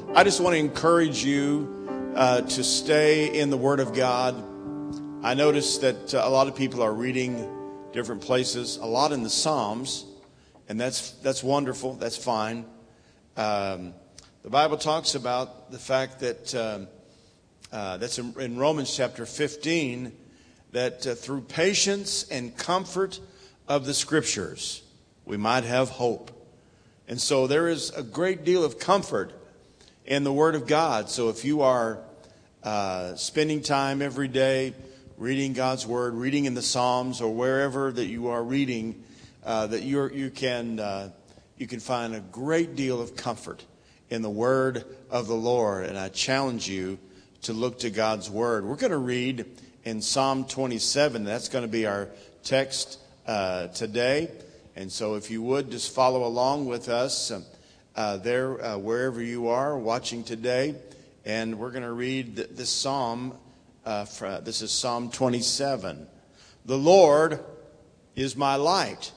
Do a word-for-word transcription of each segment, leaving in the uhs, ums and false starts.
I just want to encourage you uh, to stay in the Word of God. I notice that uh, a lot of people are reading different places, a lot in the Psalms, and that's that's wonderful. That's fine. Um, the Bible talks about the fact that um, uh, that's in, in Romans chapter fifteen, that uh, through patience and comfort of the Scriptures, we might have hope. And so there is a great deal of comfort in the Word of God. So if you are uh, spending time every day reading God's Word, reading in the Psalms or wherever that you are reading, uh, that you you can uh, you can find a great deal of comfort in the Word of the Lord. And I challenge you to look to God's Word. We're going to read in Psalm twenty-seven. That's going to be our text uh, today. And so if you would just follow along with us uh, uh, there, uh, wherever you are watching today. And we're going to read th- this psalm. Uh, for, this is Psalm twenty-seven. The Lord is my light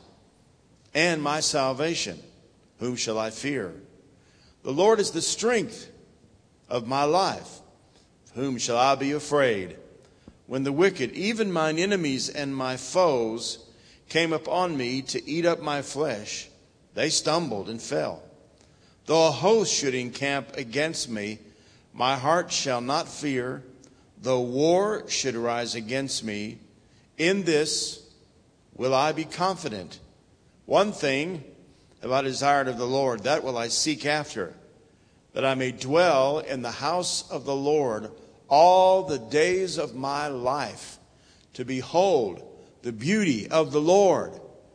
and my salvation. Whom shall I fear? The Lord is the strength of my life. Of whom shall I be afraid? When the wicked, even mine enemies and my foes, came upon me to eat up my flesh, they stumbled and fell. Though a host should encamp against me, my heart shall not fear. Though war should rise against me, in this will I be confident. One thing have I desired of the Lord, that will I seek after, that I may dwell in the house of the Lord all the days of my life, to behold the beauty of the Lord,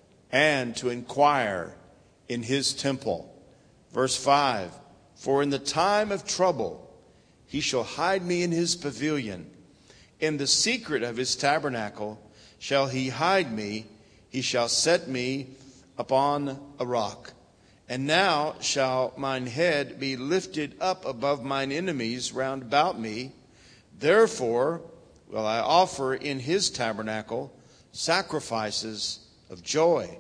and to inquire in his temple. Verse five, for in the time of trouble he shall hide me in his pavilion. In the secret of his tabernacle shall he hide me. He shall set me upon a rock. And now shall mine head be lifted up above mine enemies round about me. Therefore will I offer in his tabernacle sacrifices of joy.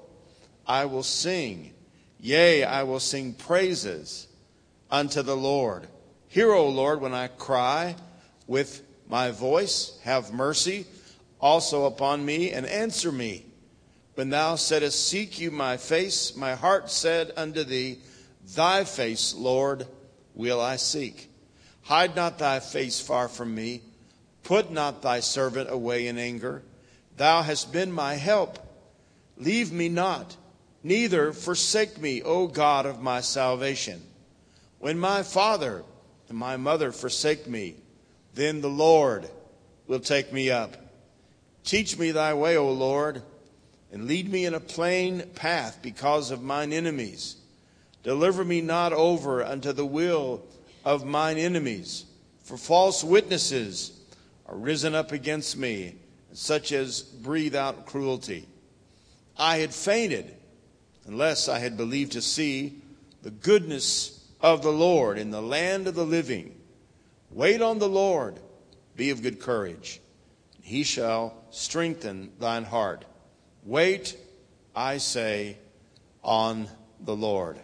I will sing, yea, I will sing praises unto the Lord. Hear, O Lord, when I cry with my voice. Have mercy also upon me, and answer me. When thou saidst, seek you my face, my heart said unto thee, thy face, Lord, will I seek. Hide not thy face far from me. Put not thy servant away in anger. Thou hast been my help. Leave me not, neither forsake me, O God of my salvation. When my father and my mother forsake me, then the Lord will take me up. Teach me thy way, O Lord, and lead me in a plain path because of mine enemies. Deliver me not over unto the will of mine enemies, for false witnesses are risen up against me, such as breathe out cruelty. I had fainted unless I had believed to see the goodness of the Lord in the land of the living. Wait on the Lord, be of good courage. He shall strengthen thine heart. Wait, I say, on the Lord.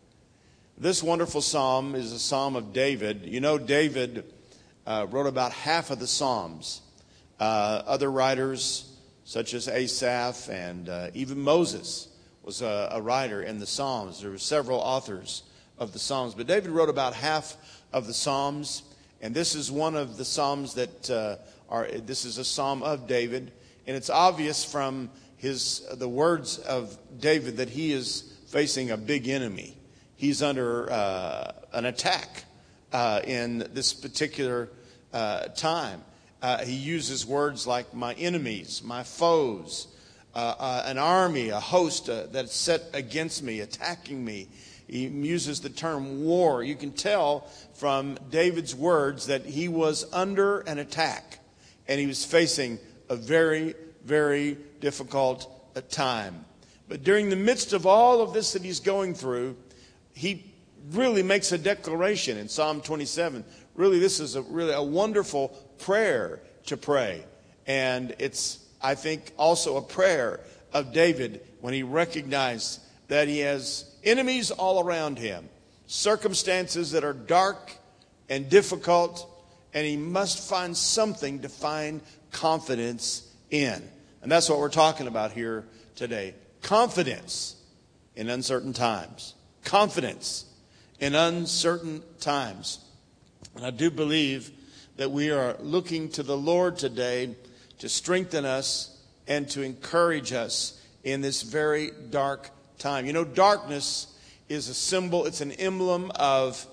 This wonderful psalm is a psalm of David. You know, David uh, wrote about half of the Psalms. Uh, other writers, such as Asaph and uh, even Moses, was a, a writer in the Psalms. There were several authors of the Psalms, but David wrote about half of the Psalms, and this is one of the Psalms that uh, are. This is a Psalm of David, and it's obvious from his the words of David that he is facing a big enemy. He's under uh, an attack uh, in this particular uh, time. Uh, he uses words like my enemies, my foes, uh, uh, an army, a host uh, that's set against me, attacking me. He uses the term war. You can tell from David's words that he was under an attack, and he was facing a very, very difficult uh, time. But during the midst of all of this that he's going through, he really makes a declaration in Psalm twenty-seven. Really, this is a really a wonderful prayer to pray. And it's, I think, also a prayer of David when he recognized that he has enemies all around him, circumstances that are dark and difficult, and he must find something to find confidence in. And that's what we're talking about here today. Confidence in uncertain times. Confidence in uncertain times. And I do believe that we are looking to the Lord today to strengthen us and to encourage us in this very dark time. You know, darkness is a symbol, it's an emblem of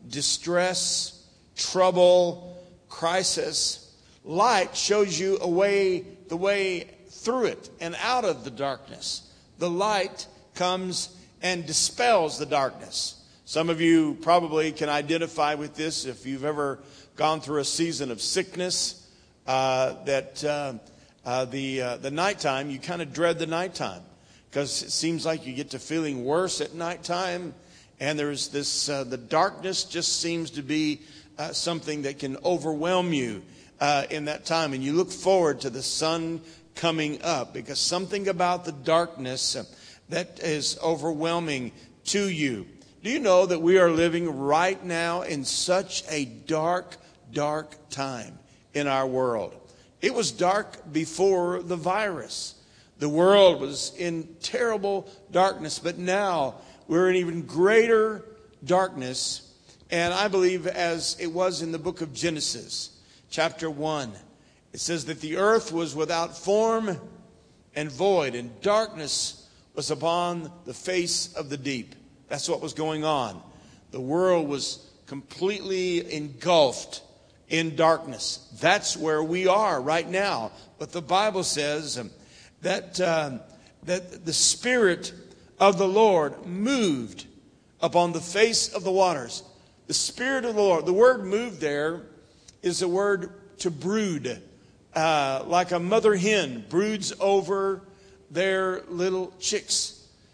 distress, trouble, crisis. Light shows you a way, the way through it and out of the darkness. The light comes and dispels the darkness. Some of you probably can identify with this if you've ever gone through a season of sickness, uh, that uh, uh, the uh, the nighttime, you kind of dread the nighttime because it seems like you get to feeling worse at nighttime, and there's this, uh, the darkness just seems to be uh, something that can overwhelm you uh, in that time, and you look forward to the sun coming up because something about the darkness uh, that is overwhelming to you. Do you know that we are living right now in such a dark, dark time in our world? It was dark before the virus. The world was in terrible darkness, but now we're in even greater darkness. And I believe as it was in the book of Genesis, chapter one, it says that the earth was without form and void, and darkness was upon the face of the deep. That's what was going on. The world was completely engulfed in darkness. That's where we are right now. But the Bible says that uh, that the Spirit of the Lord moved upon the face of the waters. The Spirit of the Lord. The word "moved" there is a word to brood, uh, like a mother hen broods over their little chicks.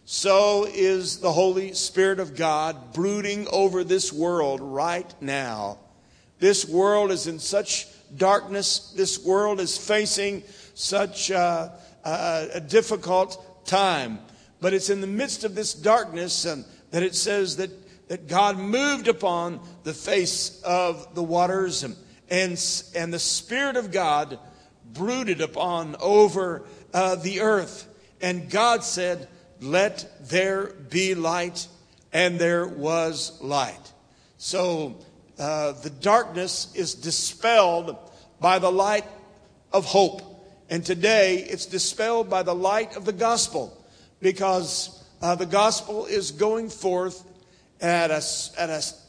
So is the Holy Spirit of God brooding over this world right now. This world is in such darkness. This world is facing such uh, a, a difficult time. But it's in the midst of this darkness um, that it says that, that God moved upon the face of the waters. And, and, and the Spirit of God brooded upon over uh, the earth. And God said, "Let there be light," and there was light. So uh, the darkness is dispelled by the light of hope. And today it's dispelled by the light of the gospel, because uh, the gospel is going forth at a, at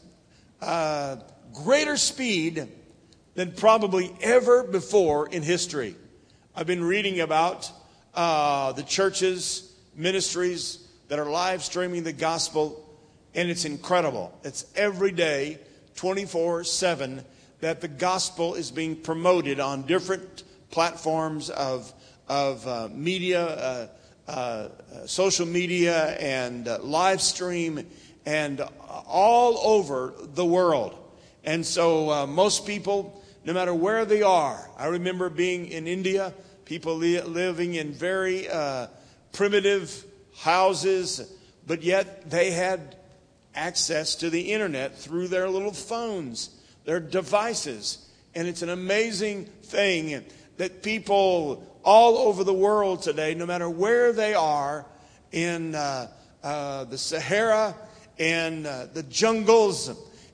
a uh, greater speed than probably ever before in history. I've been reading about uh, the churches, ministries that are live streaming the gospel, and it's incredible. It's every day, twenty-four seven, that the gospel is being promoted on different platforms of of uh, media, uh, uh, social media, and uh, live stream, and all over the world. And so uh, most people, no matter where they are, I remember being in India, people li- living in very uh, primitive houses, but yet they had access to the internet through their little phones, their devices. And it's an amazing thing that people all over the world today, no matter where they are, in uh, uh, the Sahara, in uh, the jungles,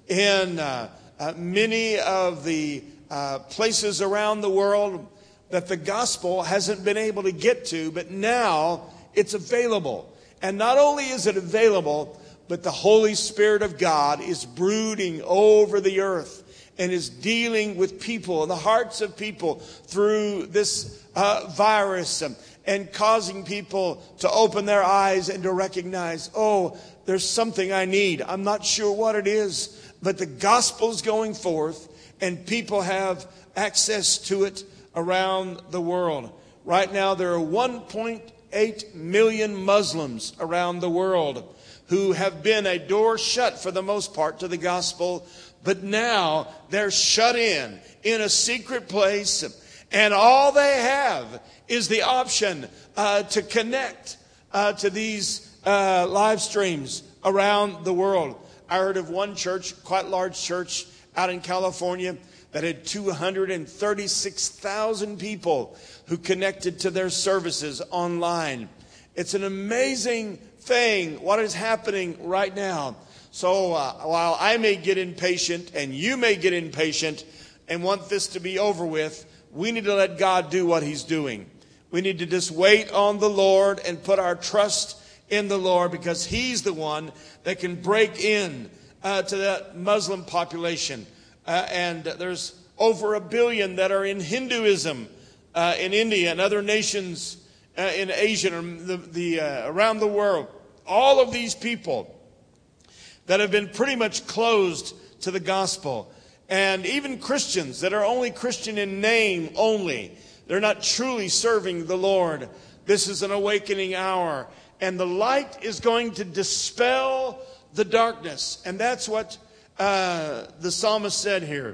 in uh, uh, many of the uh, places around the world that the gospel hasn't been able to get to, but now it's available. And not only is it available, but the Holy Spirit of God is brooding over the earth and is dealing with people and the hearts of people through this uh, virus, and, and causing people to open their eyes and to recognize, oh, there's something I need. I'm not sure what it is, but the gospel's going forth and people have access to it around the world. Right now, there are one point eight million Muslims around the world who have been a door shut for the most part to the gospel, but now they're shut in, in a secret place, and all they have is the option uh, to connect uh, to these uh, live streams around the world. I heard of one church, quite large church, out in California that had two hundred thirty-six thousand people who connected to their services online. It's an amazing thing what is happening right now. So uh, while I may get impatient and you may get impatient and want this to be over with, we need to let God do what he's doing. We need to just wait on the Lord and put our trust in the Lord, because he's the one that can break in uh, to that Muslim population. Uh, and there's over a billion that are in Hinduism uh, in India and other nations uh, in Asia and the, the, uh, around the world. All of these people that have been pretty much closed to the gospel. And even Christians that are only Christian in name only. They're not truly serving the Lord. This is an awakening hour. And the light is going to dispel the darkness. And that's what uh, the psalmist said here.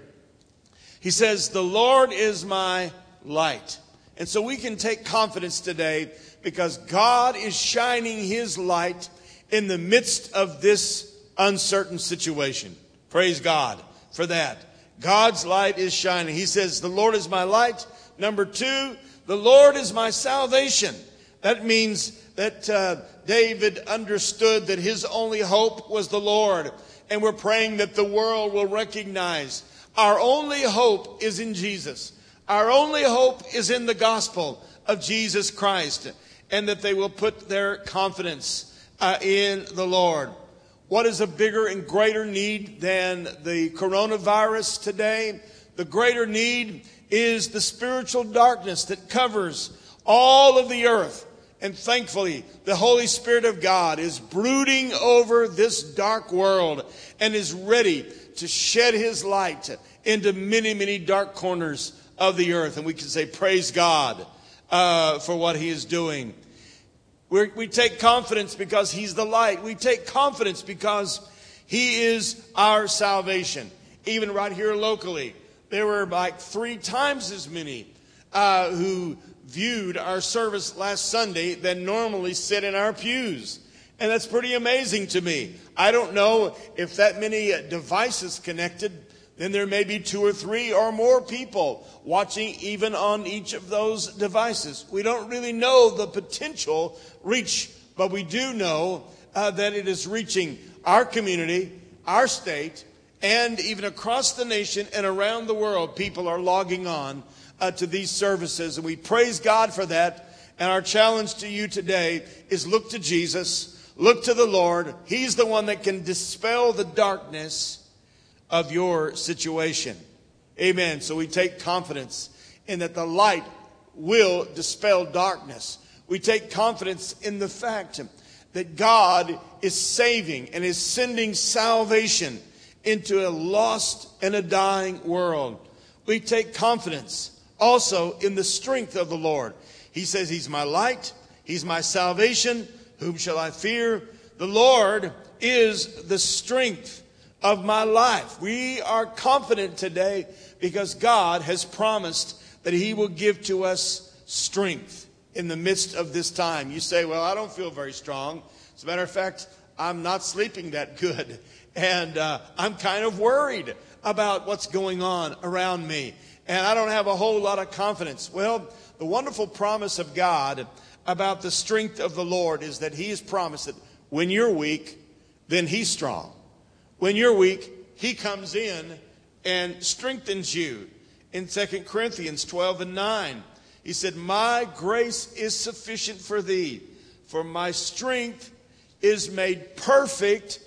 He says, the Lord is my light. And so we can take confidence today because God is shining his light in the midst of this uncertain situation. Praise God for that. God's light is shining. He says, the Lord is my light. Number two, the Lord is my salvation. That means that uh, David understood that his only hope was the Lord. And we're praying that the world will recognize our only hope is in Jesus. Our only hope is in the gospel of Jesus Christ. And that they will put their confidence uh, in the Lord. What is a bigger and greater need than the coronavirus today? The greater need is the spiritual darkness that covers all of the earth. And thankfully, the Holy Spirit of God is brooding over this dark world and is ready to shed his light into many, many dark corners of the earth. And we can say, praise God uh, for what he is doing. We're, we take confidence because he's the light. We take confidence because he is our salvation. Even right here locally, there were like three times as many uh, who viewed our service last Sunday than normally sit in our pews. And that's pretty amazing to me. I don't know if that many devices connected, then there may be two or three or more people watching even on each of those devices. We don't really know the potential reach, but we do know uh, that it is reaching our community, our state, and even across the nation and around the world. People are logging on uh, to these services, and we praise God for that. And our challenge to you today is look to Jesus, look to the Lord. He's the one that can dispel the darkness of your situation. Amen. So we take confidence in that the light will dispel darkness. We take confidence in the fact that God is saving and is sending salvation into a lost and a dying world. We take confidence also in the strength of the Lord. He says, he's my light, he's my salvation. Whom shall I fear? The Lord is the strength of my life. We are confident today because God has promised that he will give to us strength in the midst of this time. You say, well, I don't feel very strong. As a matter of fact, I'm not sleeping that good. And uh, I'm kind of worried about what's going on around me. And I don't have a whole lot of confidence. Well, the wonderful promise of God about the strength of the Lord is that he has promised that when you're weak, then he's strong. When you're weak, he comes in and strengthens you. In Second Corinthians twelve and nine, he said, my grace is sufficient for thee, for my strength is made perfect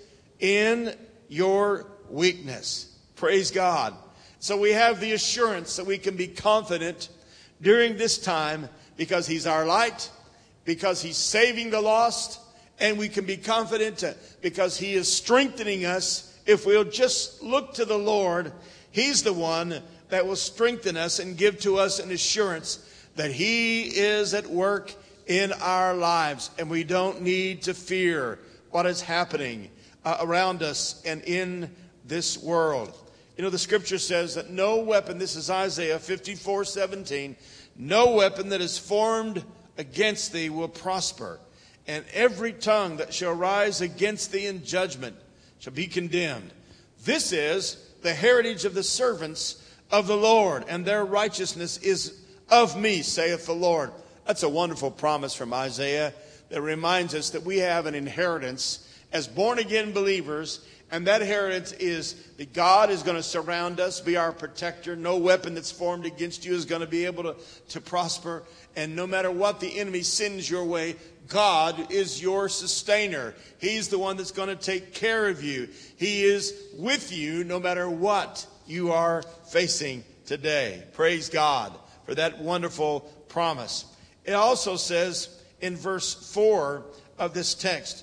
in your weakness. Praise God. So we have the assurance that we can be confident during this time because he's our light, because he's saving the lost, and we can be confident because he is strengthening us. If we'll just look to the Lord, he's the one that will strengthen us and give to us an assurance that he is at work in our lives. And we don't need to fear what is happening uh, around us and in this world. You know, the scripture says that no weapon, this is Isaiah fifty-four seventeen, no weapon that is formed against thee will prosper. And every tongue that shall rise against thee in judgment shall be condemned. This is the heritage of the servants of the Lord, and their righteousness is of me, saith the Lord. That's a wonderful promise from Isaiah that reminds us that we have an inheritance as born-again believers, and that inheritance is that God is going to surround us, be our protector. No weapon that's formed against you is going to be able to, to prosper. And no matter what the enemy sends your way, God is your sustainer. He's the one that's going to take care of you. He is with you no matter what you are facing today. Praise God for that wonderful promise. It also says in verse four of this text,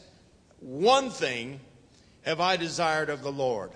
one thing have I desired of the Lord,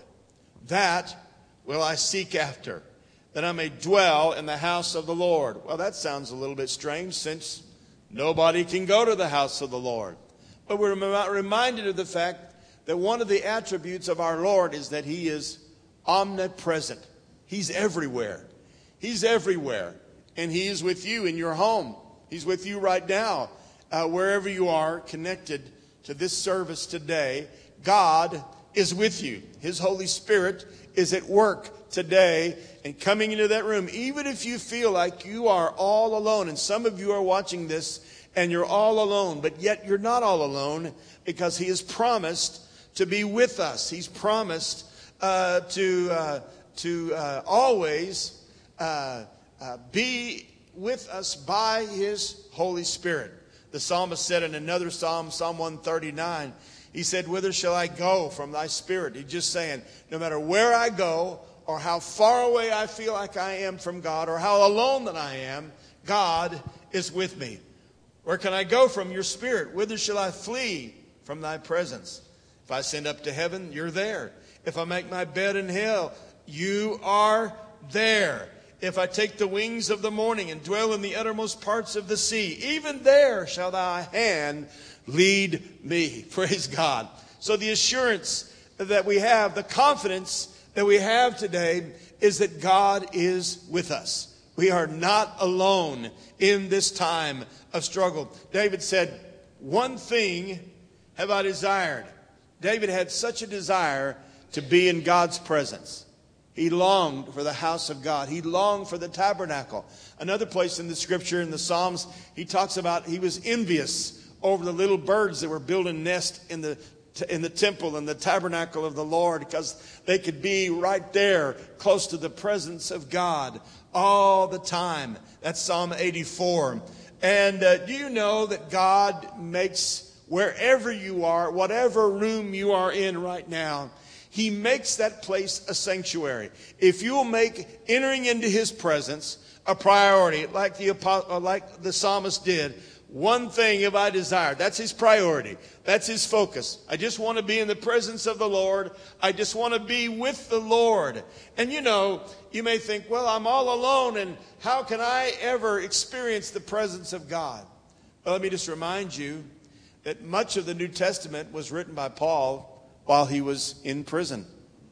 that will I seek after, that I may dwell in the house of the Lord. Well, that sounds a little bit strange since nobody can go to the house of the Lord. But we're reminded of the fact that one of the attributes of our Lord is that he is omnipresent. He's everywhere. He's everywhere. And he is with you in your home. He's with you right now, uh, wherever you are connected to this service today. God is with you. His Holy Spirit is at work today and coming into that room. Even if you feel like you are all alone, and some of you are watching this and you're all alone, but yet you're not all alone because he has promised to be with us. He's promised uh, to, uh, to uh, always uh, uh, be with us by his Holy Spirit. The psalmist said in another psalm, Psalm one thirty-nine, he said, whither shall I go from thy spirit? He's just saying, no matter where I go or how far away I feel like I am from God or how alone that I am, God is with me. Where can I go from your spirit? Whither shall I flee from thy presence? If I ascend up to heaven, you're there. If I make my bed in hell, you are there. If I take the wings of the morning and dwell in the uttermost parts of the sea, even there shall thy hand lead me. Praise God. So the assurance that we have, the confidence that we have today is that God is with us. We are not alone in this time of struggle. David said, one thing have I desired. David had such a desire to be in God's presence. He longed for the house of God. He longed for the tabernacle. Another place in the scripture, in the Psalms, he talks about he was envious over the little birds that were building nests in the in the temple and the tabernacle of the Lord because they could be right there close to the presence of God all the time. That's Psalm eighty-four. And uh, do you know that God makes wherever you are, whatever room you are in right now, he makes that place a sanctuary. If you will make entering into his presence a priority, like the like the psalmist did, one thing have I desired. That's his priority. That's his focus. I just want to be in the presence of the Lord. I just want to be with the Lord. And you know, you may think, well, I'm all alone, and how can I ever experience the presence of God? Well, let me just remind you that much of the New Testament was written by Paul while he was in prison.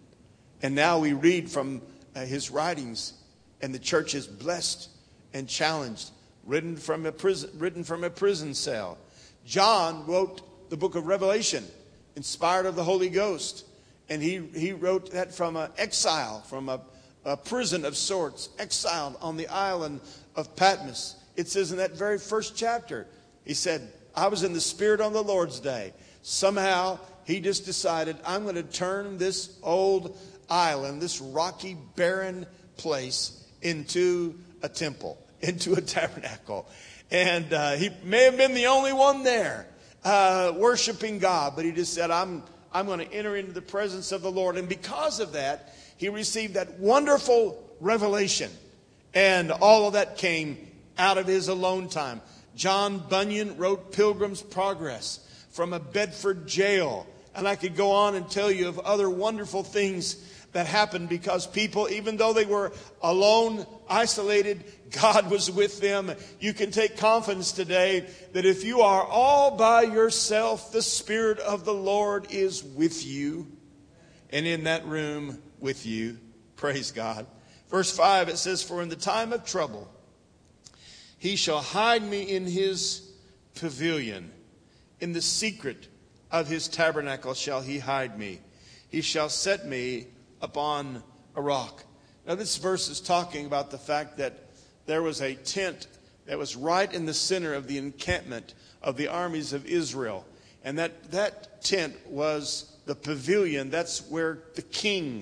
And now we read from uh, his writings, and the church is blessed and challenged, written from a prison, written from a prison cell. John wrote the book of Revelation, inspired of the Holy Ghost. And he, he wrote that from an exile, from a, a prison of sorts, exiled on the island of Patmos. It says in that very first chapter, he said, I was in the Spirit on the Lord's day. Somehow, he just decided, I'm going to turn this old island, this rocky, barren place, into a temple, into a tabernacle. And uh, he may have been the only one there uh, worshiping God, but he just said, I'm, I'm going to enter into the presence of the Lord. And because of that, he received that wonderful revelation. And all of that came out of his alone time. John Bunyan wrote Pilgrim's Progress from a Bedford jail. And I could go on and tell you of other wonderful things that happened because people, even though they were alone, isolated, God was with them. You can take confidence today that if you are all by yourself, the Spirit of the Lord is with you and in that room with you. Praise God. Verse five, it says, for in the time of trouble, he shall hide me in his pavilion. In the secret of his tabernacle shall he hide me. He shall set me upon a rock. Now this verse is talking about the fact that there was a tent that was right in the center of the encampment of the armies of Israel. And that, that tent was the pavilion. That's where the king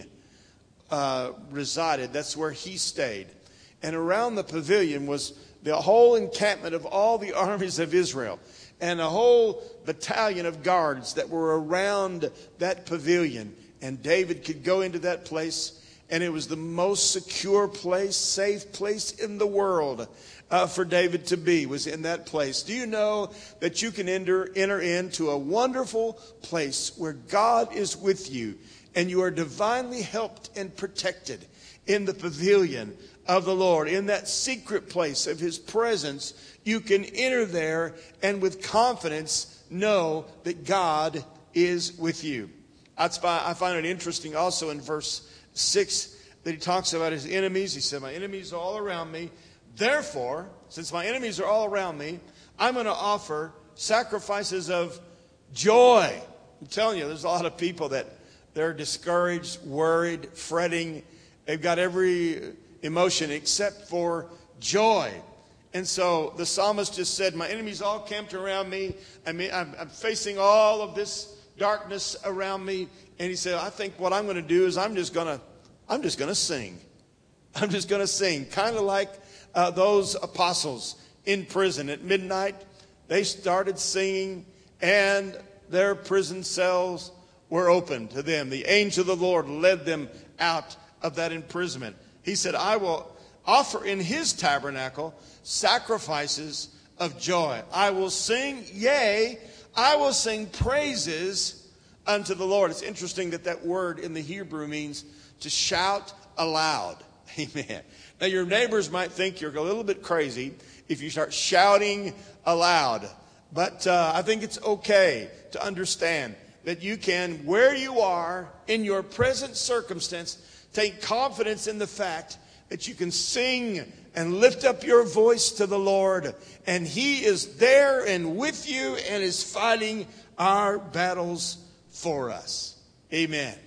uh, resided. That's where he stayed. And around the pavilion was the whole encampment of all the armies of Israel. And a whole battalion of guards that were around that pavilion. And David could go into that place. And it was the most secure place, safe place in the world uh, for David to be, was in that place. Do you know that you can enter, enter into a wonderful place where God is with you and you are divinely helped and protected in the pavilion of the Lord, in that secret place of his presence? You can enter there and with confidence know that God is with you. That's why I find it interesting also in verse six that he talks about his enemies. He said, my enemies are all around me. Therefore, since my enemies are all around me, I'm going to offer sacrifices of joy. I'm telling you, there's a lot of people that they're discouraged, worried, fretting. They've got every emotion except for joy. And so the psalmist just said, my enemies all camped around me. I mean, I'm, I'm facing all of this darkness around me. And he said, I think what I'm going to do is I'm just going to, I'm just going to sing. I'm just going to sing. Kind of like uh, those apostles in prison at midnight. They started singing and their prison cells were open to them. The angel of the Lord led them out of that imprisonment. He said, I will offer in his tabernacle sacrifices of joy. I will sing, yea, I will sing praises unto the Lord. It's interesting that that word in the Hebrew means to shout aloud. Amen. Now your neighbors might think you're a little bit crazy if you start shouting aloud. But uh, I think it's okay to understand that you can, where you are in your present circumstance, take confidence in the fact that you can sing and lift up your voice to the Lord. And he is there and with you and is fighting our battles for us. Amen.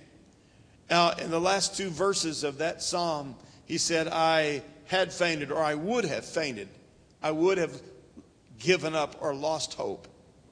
Now, in the last two verses of that psalm, he said, I had fainted, or I would have fainted. I would have given up or lost hope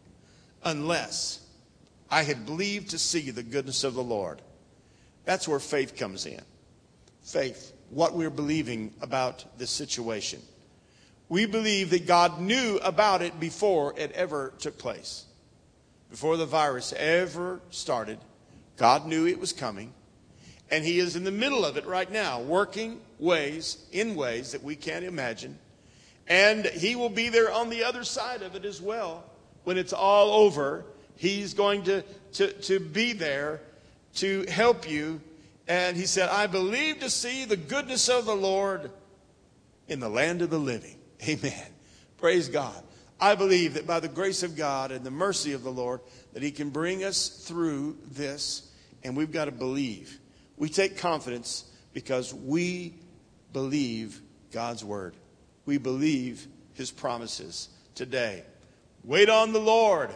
unless I had believed to see the goodness of the Lord. That's where faith comes in. Faith, what we're believing about this situation. We believe that God knew about it before it ever took place. Before the virus ever started, God knew it was coming. And he is in the middle of it right now, working ways, in ways that we can't imagine. And he will be there on the other side of it as well. When it's all over, he's going to, to, to be there to help you. And he said, I believe to see the goodness of the Lord in the land of the living. Amen. Praise God. I believe that by the grace of God and the mercy of the Lord, that he can bring us through this. And we've got to believe. We take confidence because we believe God's word. We believe his promises today. Wait on the Lord.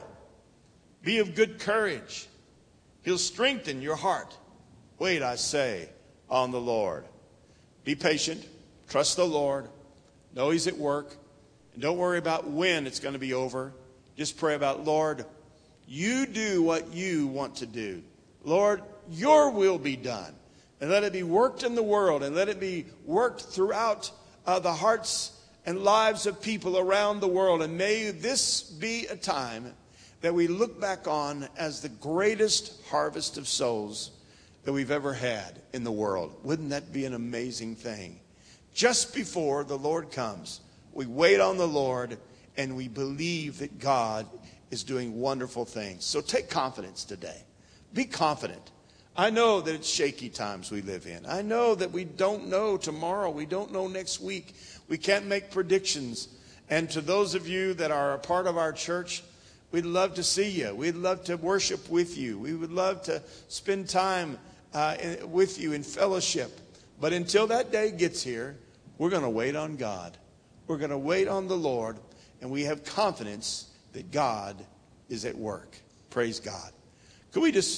Be of good courage. He'll strengthen your heart. Wait, I say, on the Lord. Be patient. Trust the Lord. Know he's at work. And don't worry about when it's going to be over. Just pray about, Lord, you do what you want to do. Lord, your will be done. And let it be worked in the world. And let it be worked throughout uh, the hearts and lives of people around the world. And may this be a time that we look back on as the greatest harvest of souls that we've ever had in the world. Wouldn't that be an amazing thing? Just before the Lord comes, we wait on the Lord and we believe that God is doing wonderful things. So take confidence today. Be confident. I know that it's shaky times we live in. I know that we don't know tomorrow. We don't know next week. We can't make predictions. And to those of you that are a part of our church, we'd love to see you. We'd love to worship with you. We would love to spend time uh, in, with you in fellowship. But until that day gets here, we're going to wait on God. We're going to wait on the Lord. And we have confidence that God is at work. Praise God. Could we just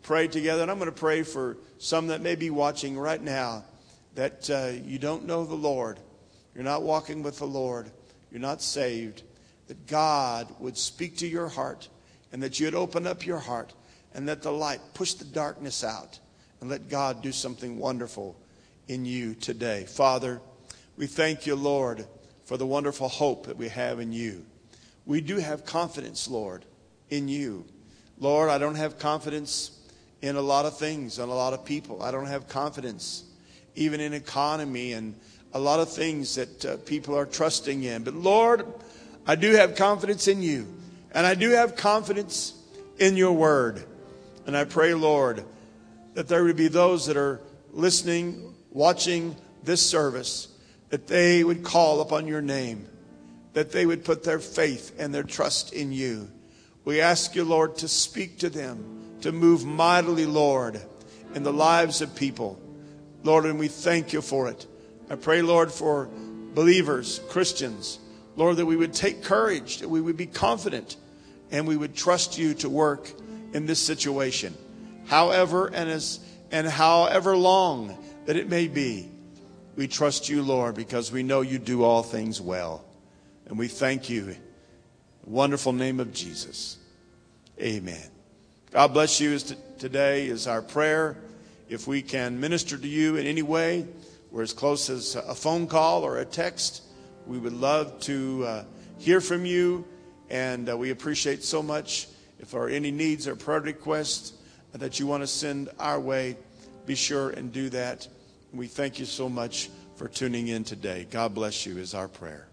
pray together. And I'm going to pray for some that may be watching right now that uh, you don't know the Lord. You're not walking with the Lord. You're not saved. That God would speak to your heart and that you'd open up your heart and let the light push the darkness out and let God do something wonderful in you today. Father, we thank you, Lord, for the wonderful hope that we have in you. We do have confidence, Lord, in you. Lord, I don't have confidence in a lot of things, on a lot of people. I don't have confidence even in economy and a lot of things that uh, people are trusting in. But Lord, I do have confidence in you. And I do have confidence in your word. And I pray, Lord, that there would be those that are listening, watching this service, that they would call upon your name, that they would put their faith and their trust in you. We ask you, Lord, to speak to them, to move mightily, Lord, in the lives of people. Lord, and we thank you for it. I pray, Lord, for believers, Christians, Lord, that we would take courage, that we would be confident, and we would trust you to work in this situation. However and as and however long that it may be, we trust you, Lord, because we know you do all things well. And we thank you. In the wonderful name of Jesus. Amen. God bless you. Today is our prayer. If we can minister to you in any way, we're as close as a phone call or a text. We would love to uh, hear from you, and uh, we appreciate so much. If there are any needs or prayer requests that you want to send our way, be sure and do that. We thank you so much for tuning in today. God bless you is our prayer.